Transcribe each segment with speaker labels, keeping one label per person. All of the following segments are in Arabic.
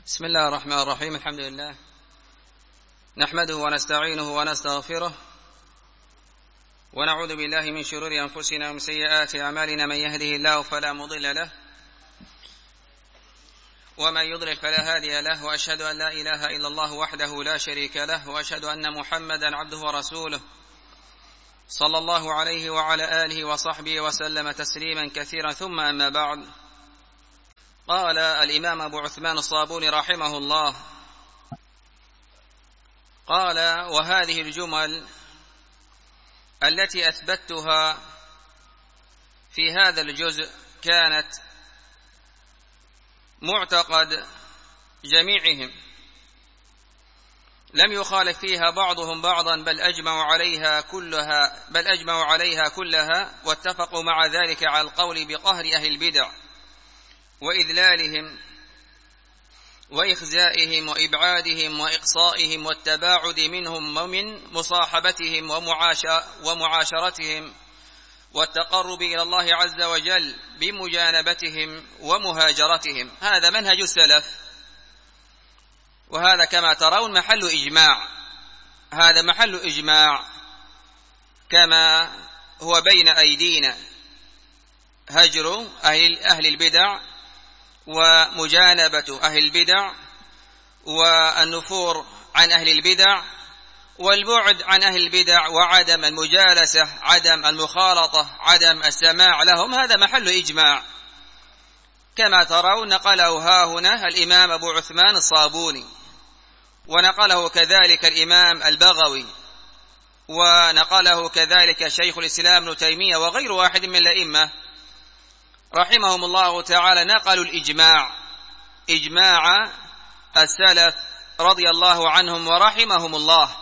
Speaker 1: بسم الله الرحمن الرحيم. الحمد لله نحمده ونستعينه ونستغفره ونعوذ بالله من شرور أنفسنا ومن سيئات أعمالنا. من يهده الله فلا مضل له ومن يضلل فلا هادي له، وأشهد أن لا إله إلا الله وحده لا شريك له، وأشهد أن محمدا عبده ورسوله صلى الله عليه وعلى آله وصحبه وسلم تسليما كثيرا. ثم أما بعد، قال الإمام أبو عثمان الصابوني رحمه الله، قال: وهذه الجمل التي أثبتها في هذا الجزء كانت معتقد جميعهم، لم يخالف فيها بعضهم بعضا، بل أجمعوا عليها كلها، واتفقوا مع ذلك على القول بقهر أهل البدع وإذلالهم وإخزائهم وإبعادهم وإقصائهم والتباعد منهم ومن مصاحبتهم ومعاشرتهم، والتقرب إلى الله عز وجل بمجانبتهم ومهاجرتهم. هذا منهج السلف، وهذا كما ترون محل إجماع، هذا محل إجماع كما هو بين أيدينا، هجر أهل البدع ومجانبة أهل البدع والنفور عن أهل البدع والبعد عن أهل البدع وعدم المجالسة، عدم المخالطة، عدم السماع لهم، هذا محل إجماع كما ترون. نقله ها هنا الإمام أبو عثمان الصابوني، ونقله كذلك الإمام البغوي، ونقله كذلك شيخ الإسلام ابن تيمية وغير واحد من الأئمة رحمهم الله تعالى. نقلوا الإجماع، إجماع السلف رضي الله عنهم ورحمهم الله،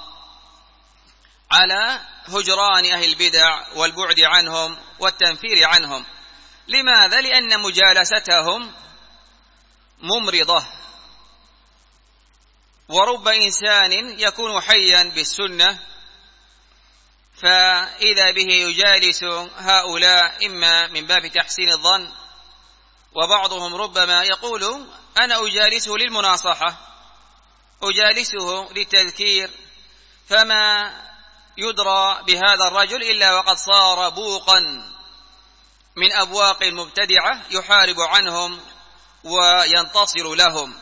Speaker 1: على هجران أهل البدع والبعد عنهم والتنفير عنهم. لماذا؟ لأن مجالستهم ممرضة، ورب إنسان يكون حيا بالسنة فإذا به يجالس هؤلاء إما من باب تحسين الظن، وبعضهم ربما يقول: أنا أجالسه للمناصحة، أجالسه للتذكير، فما يدرى بهذا الرجل إلا وقد صار بوقا من أبواق المبتدعة يحارب عنهم وينتصر لهم.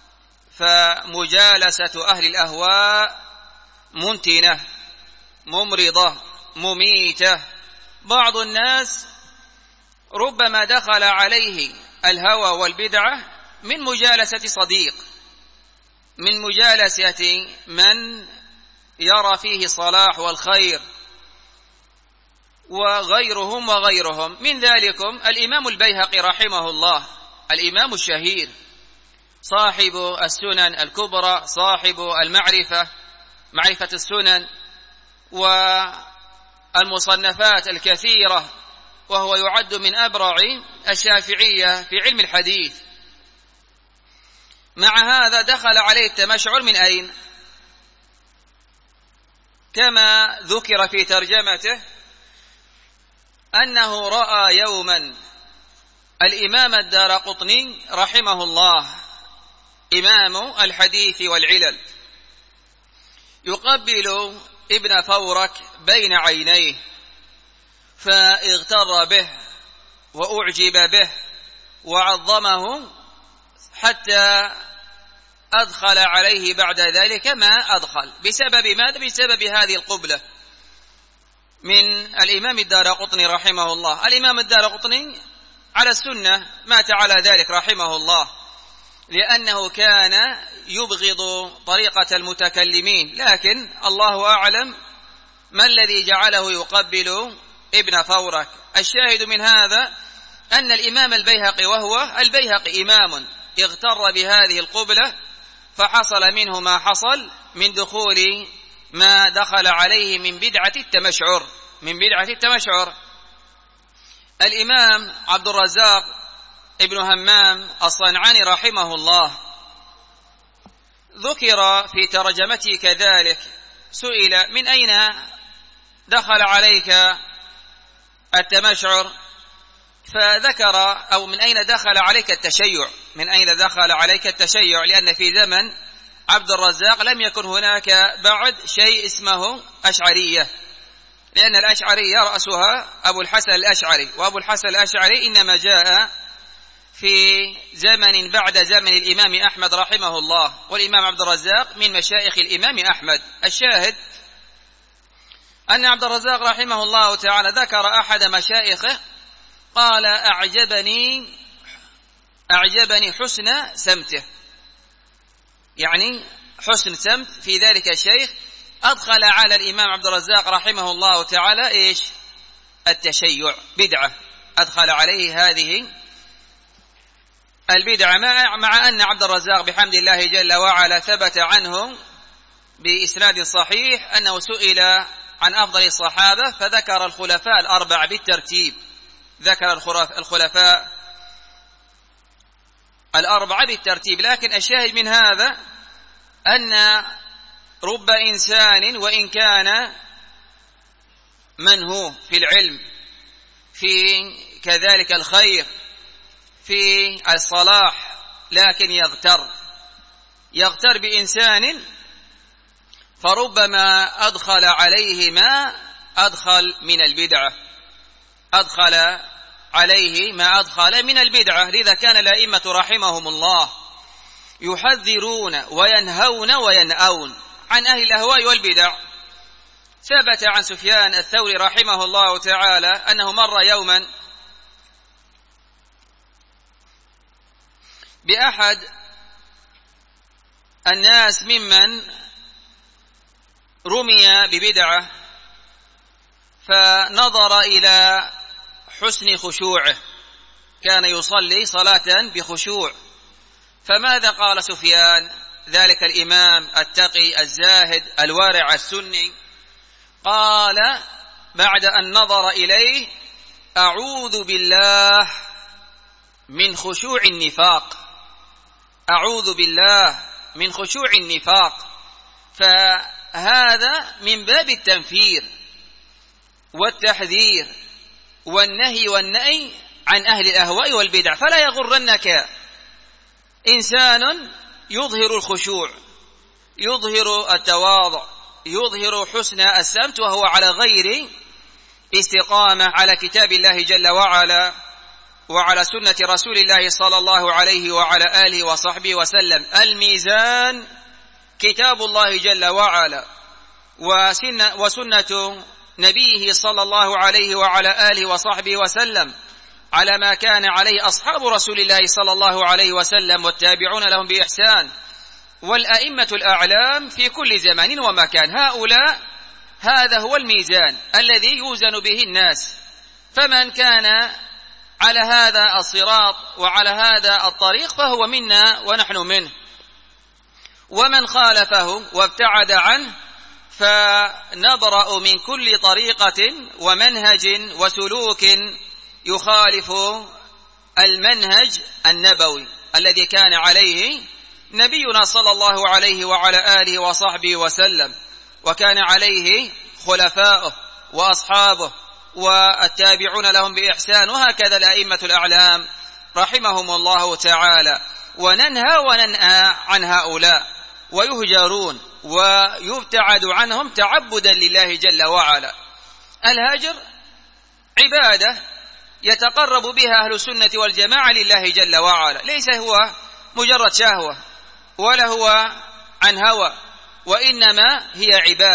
Speaker 1: فمجالسة أهل الأهواء منتنة ممرضة مميتة. بعض الناس ربما دخل عليه الهوى والبدعة من مجالسة صديق، من مجالسة من يرى فيه صلاح والخير، وغيرهم من ذلكم الإمام البيهقي رحمه الله، الإمام الشهير صاحب السنن الكبرى، صاحب معرفة السنن والمصنفات الكثيرة، وهو يعد من أبرع الشافعية في علم الحديث. مع هذا دخل عليه التمشعر من أين؟ كما ذكر في ترجمته أنه رأى يوما الإمام الدارقطني رحمه الله، إمام الحديث والعلل، يقبل ابن فورك بين عينيه، فاغتر به وأعجب به وعظمه، حتى أدخل عليه بعد ذلك ما أدخل. بسبب ماذا؟ بسبب هذه القبلة من الإمام الدارقطني رحمه الله. الإمام الدارقطني على السنة مات على ذلك رحمه الله، لأنه كان يبغض طريقة المتكلمين، لكن الله أعلم ما الذي جعله يقبل ابن فورك. الشاهد من هذا أن الإمام البيهقي، وهو البيهقي إمام، اغتر بهذه القبلة، فحصل منه ما حصل من دخول ما دخل عليه من بدعة التمشعر. الإمام عبد الرزاق ابن همام الصنعاني رحمه الله ذكر في ترجمته كذلك، سئل: من أين دخل عليك التمشعر؟ فذكر أو من أين دخل عليك التشيع، من أين دخل عليك التشيع، لأن في زمن عبد الرزاق لم يكن هناك بعد شيء اسمه أشعرية، لأن الأشعرية رأسها أبو الحسن الأشعري، وأبو الحسن الأشعري إنما جاء في زمن بعد زمن الإمام أحمد رحمه الله، والإمام عبد الرزاق من مشايخ الإمام أحمد. الشاهد أن عبد الرزاق رحمه الله تعالى ذكر أحد مشايخه قال أعجبني حسن سمته، يعني حسن سمت في ذلك الشيخ. أدخل على الإمام عبد الرزاق رحمه الله تعالى إيش؟ التشيع، بدعة، أدخل عليه هذه البدعة، مع أن عبد الرزاق بحمد الله جل وعلا ثبت عنه بإسناد صحيح أنه سئل عن أفضل الصحابة فذكر الخلفاء الأربعة بالترتيب، ذكر الخلفاء الأربعة بالترتيب. لكن الشاهد من هذا أن رب إنسان وإن كان منه في العلم، في كذلك الخير، في الصلاح، لكن يغتر بإنسان، فربما أدخل عليه ما أدخل من البدعة، أدخل عليه ما أدخل من البدعة. لذا كان الأئمة رحمهم الله يحذرون وينهون وينأون عن أهل الأهواء والبدع. ثبت عن سفيان الثوري رحمه الله تعالى أنه مر يوما بأحد الناس ممن رمي ببدعة، فنظر إلى حسن خشوعه، كان يصلي صلاة بخشوع. فماذا قال سفيان ذلك الإمام التقي الزاهد الوارع السني؟ قال بعد أن نظر إليه: أعوذ بالله من خشوع النفاق، أعوذ بالله من خشوع النفاق. فهذا من باب التنفير والتحذير والنهي والنأي عن أهل الأهواء والبدع. فلا يغرنك إنسان يظهر الخشوع، يظهر التواضع، يظهر حسن السمت، وهو على غير استقامة على كتاب الله جل وعلا وعلى سنة رسول الله صلى الله عليه وعلى آله وصحبه وسلم. الميزان كتاب الله جل وعلا وسنة نبيه صلى الله عليه وعلى آله وصحبه وسلم، على ما كان عليه أصحاب رسول الله صلى الله عليه وسلم والتابعون لهم بإحسان والأئمة الأعلام في كل زمان ومكان. هؤلاء هذا هو الميزان الذي يوزن به الناس. فمن كان على هذا الصراط وعلى هذا الطريق فهو منا ونحن منه، ومن خالفه وابتعد عنه فنبرأ من كل طريقة ومنهج وسلوك يخالف المنهج النبوي الذي كان عليه نبينا صلى الله عليه وعلى آله وصحبه وسلم، وكان عليه خلفاؤه وأصحابه والتابعون لهم بإحسان، وهكذا الأئمة الأعلام رحمهم الله تعالى. وننهى وننأى عن هؤلاء، ويهجرون ويبتعد عنهم تعبدا لله جل وعلا. الهجر عبادة يتقرب بها أهل السنة والجماعة لله جل وعلا، ليس هو مجرد شهوة ولا هو عن هوى، وإنما هي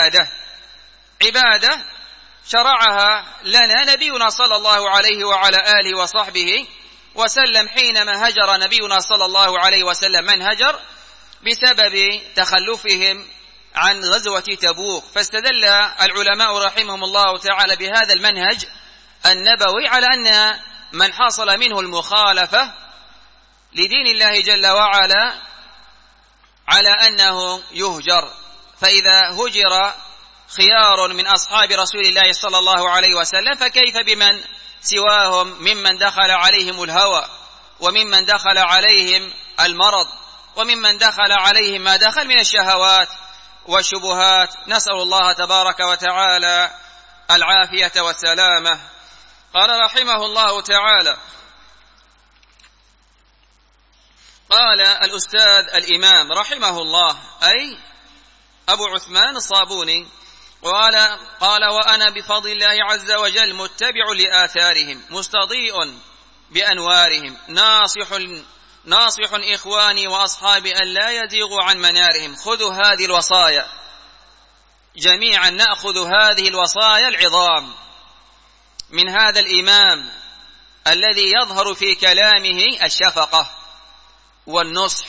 Speaker 1: عبادة شرعها لنا نبينا صلى الله عليه وعلى آله وصحبه وسلم، حينما هجر نبينا صلى الله عليه وسلم من هجر بسبب تخلفهم عن غزوة تبوك. فاستدل العلماء رحمهم الله تعالى بهذا المنهج النبوي على أن من حصل منه المخالفة لدين الله جل وعلا على أنه يهجر. فإذا هجر خيار من أصحاب رسول الله صلى الله عليه وسلم فكيف بمن سواهم ممن دخل عليهم الهوى، وممن دخل عليهم المرض، وممن دخل عليهم ما دخل من الشهوات والشبهات. نسأل الله تبارك وتعالى العافية والسلامة. قال رحمه الله تعالى: قال الأستاذ الإمام رحمه الله أي أبو عثمان الصابوني قال: وأنا بفضل الله عز وجل متبع لآثارهم مستضيء بأنوارهم ناصح إخواني وأصحابي أن لا يزيغوا عن منارهم. خذوا هذه الوصايا جميعا، نأخذ هذه الوصايا العظام من هذا الإمام الذي يظهر في كلامه الشفقة والنصح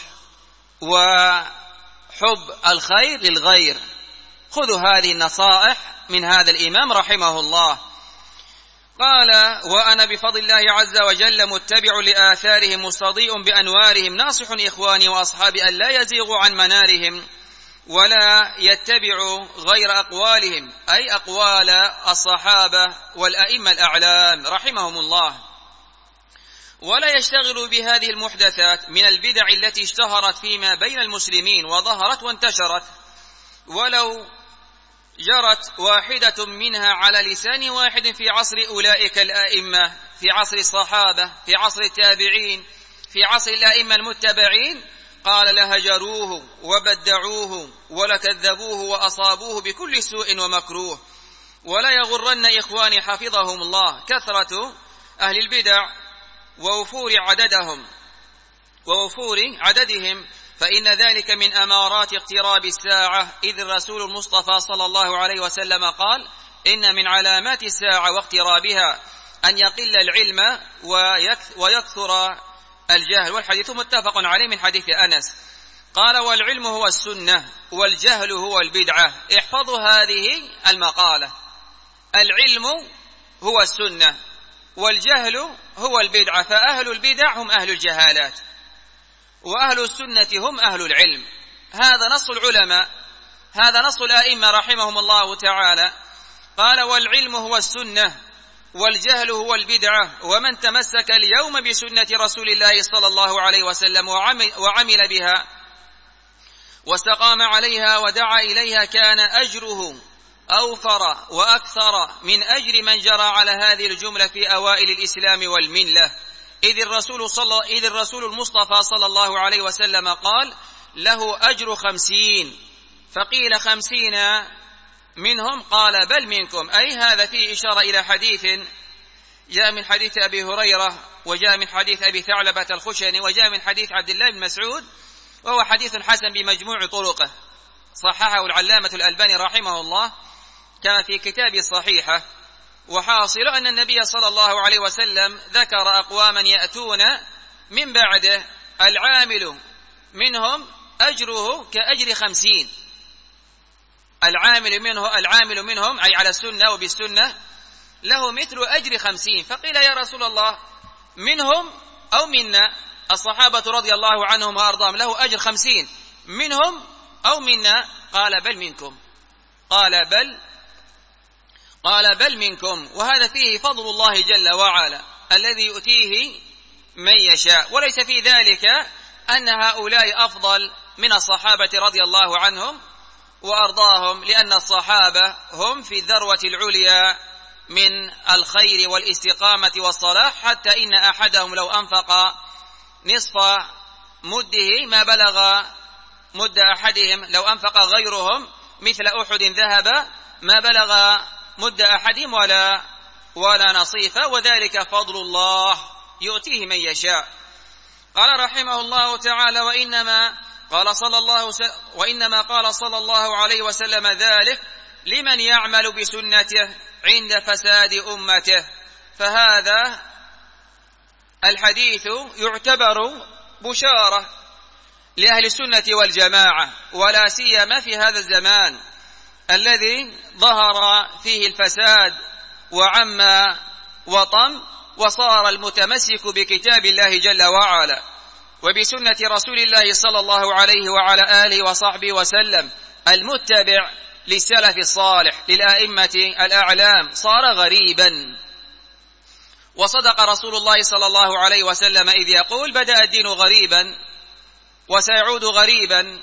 Speaker 1: وحب الخير للغير. خذوا هذه النصائح من هذا الإمام رحمه الله. قال: وأنا بفضل الله عز وجل متبع لآثارهم مستضيء بأنوارهم ناصح إخواني وأصحابي أن لا يزيغوا عن منارهم ولا يتبعوا غير أقوالهم، أي أقوال الصحابة والأئمة الأعلام رحمهم الله، ولا يشتغلوا بهذه المحدثات من البدع التي اشتهرت فيما بين المسلمين وظهرت وانتشرت، ولو جرت واحدة منها على لسان واحد في عصر أولئك الأئمة، في عصر الصحابة، في عصر التابعين، في عصر الأئمة المتبعين، قال: لهجروه وبدعوه ولكذبوه وأصابوه بكل سوء ومكروه. ولا يغرن إخواني حفظهم الله كثرة أهل البدع ووفور عددهم، فإن ذلك من أمارات اقتراب الساعة، إذ الرسول المصطفى صلى الله عليه وسلم قال: إن من علامات الساعة واقترابها أن يقل العلم ويكثر الجهل. والحديث متفق عليه من حديث أنس. قال: والعلم هو السنة والجهل هو البدعة. احفظوا هذه المقالة: العلم هو السنة والجهل هو البدعة، فأهل البدع هم أهل الجهالات وأهل السنة هم أهل العلم. هذا نص العلماء، هذا نص الأئمة رحمهم الله تعالى. قال: والعلم هو السنة والجهل هو البدعة، ومن تمسك اليوم بسنة رسول الله صلى الله عليه وسلم وعمل بها واستقام عليها ودعا إليها كان أجره أوفر وأكثر من أجر من جرى على هذه الجملة في أوائل الإسلام والملة، إذ الرسول المصطفى صلى الله عليه وسلم قال: له أجر 50. فقيل 50 منهم، قال: بل منكم. أي هذا فيه إشارة إلى حديث جاء من حديث أبي هريرة، وجاء من حديث أبي ثعلبة الخشني، وجاء من حديث عبد الله بن مسعود، وهو حديث حسن بمجموع طرقه، صححه العلامة الألباني رحمه الله كما في كتاب الصحيحة. وحاصل أن النبي صلى الله عليه وسلم ذكر أقواما يأتون من بعده العامل منهم أجره كأجر 50. العامل منهم أي على السنة وبالسنة له مثل أجر 50. فقيل: يا رسول الله، منهم أو منا؟ الصحابة رضي الله عنهم وأرضاهم له أجر 50، منهم أو منا؟ قال: بل منكم. قال: بل منكم. وهذا فيه فضل الله جل وعلا الذي يؤتيه من يشاء، وليس في ذلك أن هؤلاء أفضل من الصحابة رضي الله عنهم وأرضاهم، لأن الصحابة هم في الذروة العليا من الخير والاستقامة والصلاح، حتى إن أحدهم لو أنفق نصف مده ما بلغ مد أحدهم، لو أنفق غيرهم مثل أحد ذهب ما بلغ مد أحدهم ولا نصيفة، وذلك فضل الله يؤتيه من يشاء. قال رحمه الله تعالى: وإنما قال صلى الله عليه وسلم ذلك لمن يعمل بسنته عند فساد أمته. فهذا الحديث يعتبر بشارة لأهل السنة والجماعة، ولا سيما في هذا الزمان الذي ظهر فيه الفساد وعم وطم، وصار المتمسك بكتاب الله جل وعلا وبسنة رسول الله صلى الله عليه وعلى آله وصحبه وسلم المتبع للسلف الصالح للأئمة الأعلام صار غريبا. وصدق رسول الله صلى الله عليه وسلم إذ يقول: بدأ الدين غريبا وسيعود غريبا،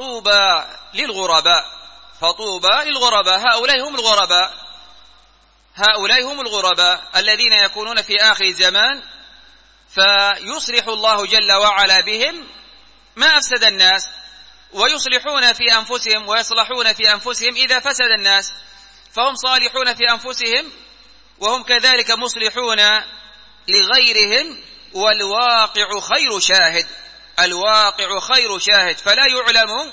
Speaker 1: فطوبى للغرباء. هؤلاء هم الغرباء، هؤلاء هم الغرباء الذين يكونون في آخر الزمان، فيصلح الله جل وعلا بهم ما أفسد الناس، ويصلحون في أنفسهم ويصلحون في أنفسهم إذا فسد الناس، فهم صالحون في أنفسهم وهم كذلك مصلحون لغيرهم، والواقع خير شاهد. الواقع خير شاهد، فلا يعلم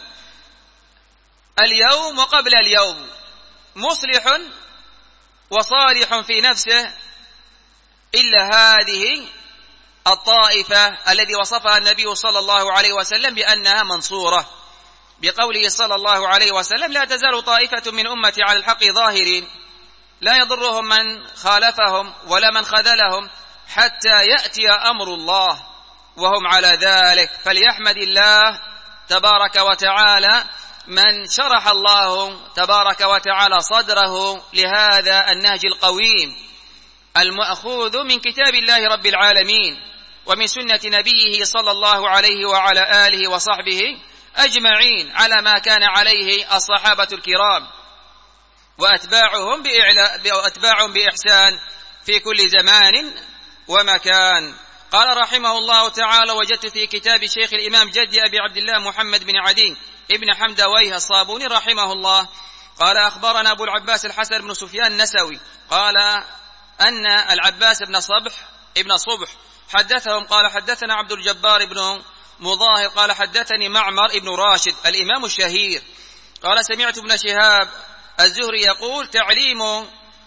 Speaker 1: اليوم وقبل اليوم مصلح وصالح في نفسه إلا هذه الطائفة الذي وصفها النبي صلى الله عليه وسلم بأنها منصورة، بقوله صلى الله عليه وسلم: لا تزال طائفة من أمتي على الحق ظاهرين لا يضرهم من خالفهم ولا من خذلهم حتى يأتي أمر الله وهم على ذلك. فليحمد الله تبارك وتعالى من شرح الله تبارك وتعالى صدره لهذا النهج القويم المأخوذ من كتاب الله رب العالمين ومن سنة نبيه صلى الله عليه وعلى آله وصحبه أجمعين، على ما كان عليه الصحابة الكرام وأتباعهم بإحسان في كل زمان ومكان. قال رحمه الله تعالى: وجدت في كتاب شيخ الإمام جدي أبي عبد الله محمد بن عدي ابن حمدويه الصابوني رحمه الله قال: أخبرنا أبو العباس الحسن بن سفيان النسوي قال أن العباس ابن صبح حدثهم قال: حدثنا عبد الجبار بن مظاهر قال: حدثني معمر ابن راشد الإمام الشهير قال: سمعت ابن شهاب الزهري يقول: تعليم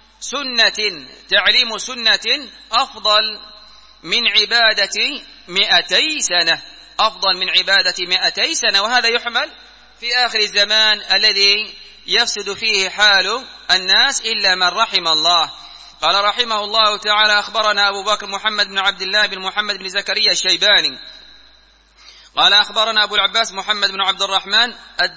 Speaker 1: سنة أفضل من عبادة 200 سنة، أفضل من عبادة 200 سنة. وهذا يحمل في آخر الزمان الذي يفسد فيه حال الناس إلا من رحم الله. قال رحمه الله تعالى: أخبرنا أبو بكر محمد بن عبد الله بن محمد بن زكريا الشيباني قال: أخبرنا أبو العباس محمد بن عبد الرحمن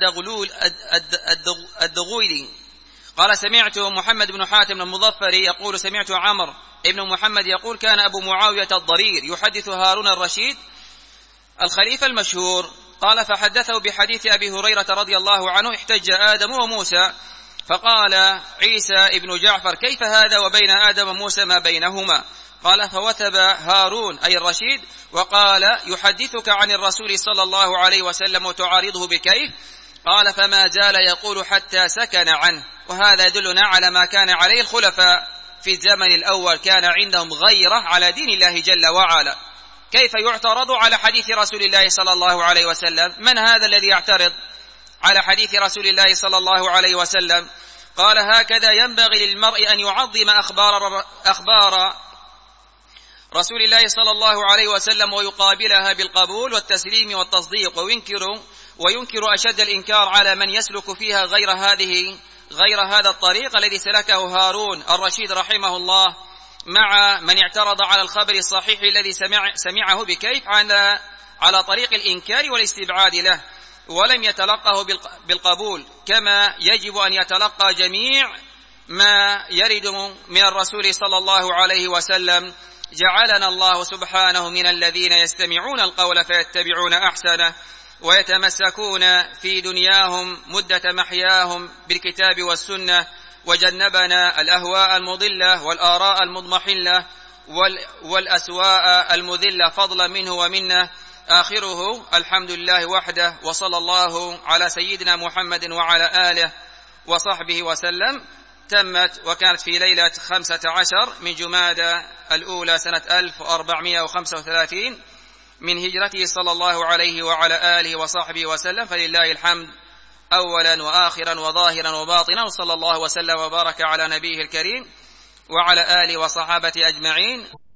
Speaker 1: الدغويلي قال: سمعت محمد بن حاتم المظفري يقول: سمعت عمرو ابن محمد يقول: كان أبو معاوية الضرير يحدث هارون الرشيد الخليفة المشهور. قال: فحدثه بحديث أبي هريرة رضي الله عنه: احتج آدم وموسى فقال عيسى ابن جعفر: كيف هذا وبين آدم وموسى ما بينهما؟ قال: فوثب هارون أي الرشيد وقال: يحدثك عن الرسول صلى الله عليه وسلم وتعارضه بكيف؟ قال: فما زال يقول حتى سكن عنه. وهذا يدلنا على ما كان عليه الخلفاء في الزمن الأول، كان عندهم غيرة على دين الله جل وعلا. كيف يعترض على حديث رسول الله صلى الله عليه وسلم؟ من هذا الذي يعترض على حديث رسول الله صلى الله عليه وسلم؟ قال: هكذا ينبغي للمرء أن يعظم أخبار رسول الله صلى الله عليه وسلم ويقابلها بالقبول والتسليم والتصديق، وينكر أشد الإنكار على من يسلك فيها غير هذا الطريق الذي سلكه هارون الرشيد رحمه الله، مع من اعترض على الخبر الصحيح الذي سمعه بكيف على طريق الإنكار والاستبعاد له، ولم يتلقه بالقبول كما يجب أن يتلقى جميع ما يرد من الرسول صلى الله عليه وسلم. جعلنا الله سبحانه من الذين يستمعون القول فيتبعون أحسنه ويتمسكون في دنياهم مدة محياهم بالكتاب والسنة، وجنبنا الأهواء المضلة والآراء المضمحلة والأسواء المذلة فضلا منه ومنه. آخره الحمد لله وحده، وصلى الله على سيدنا محمد وعلى آله وصحبه وسلم. تمت وكانت في ليلة 15 من جمادى الأولى سنة 1435 من هجرته صلى الله عليه وعلى آله وصحبه وسلم. فلله الحمد أولا وآخرا وظاهرا وباطنا، وصلى الله وسلم وبارك على نبيه الكريم وعلى آله وصحابته أجمعين.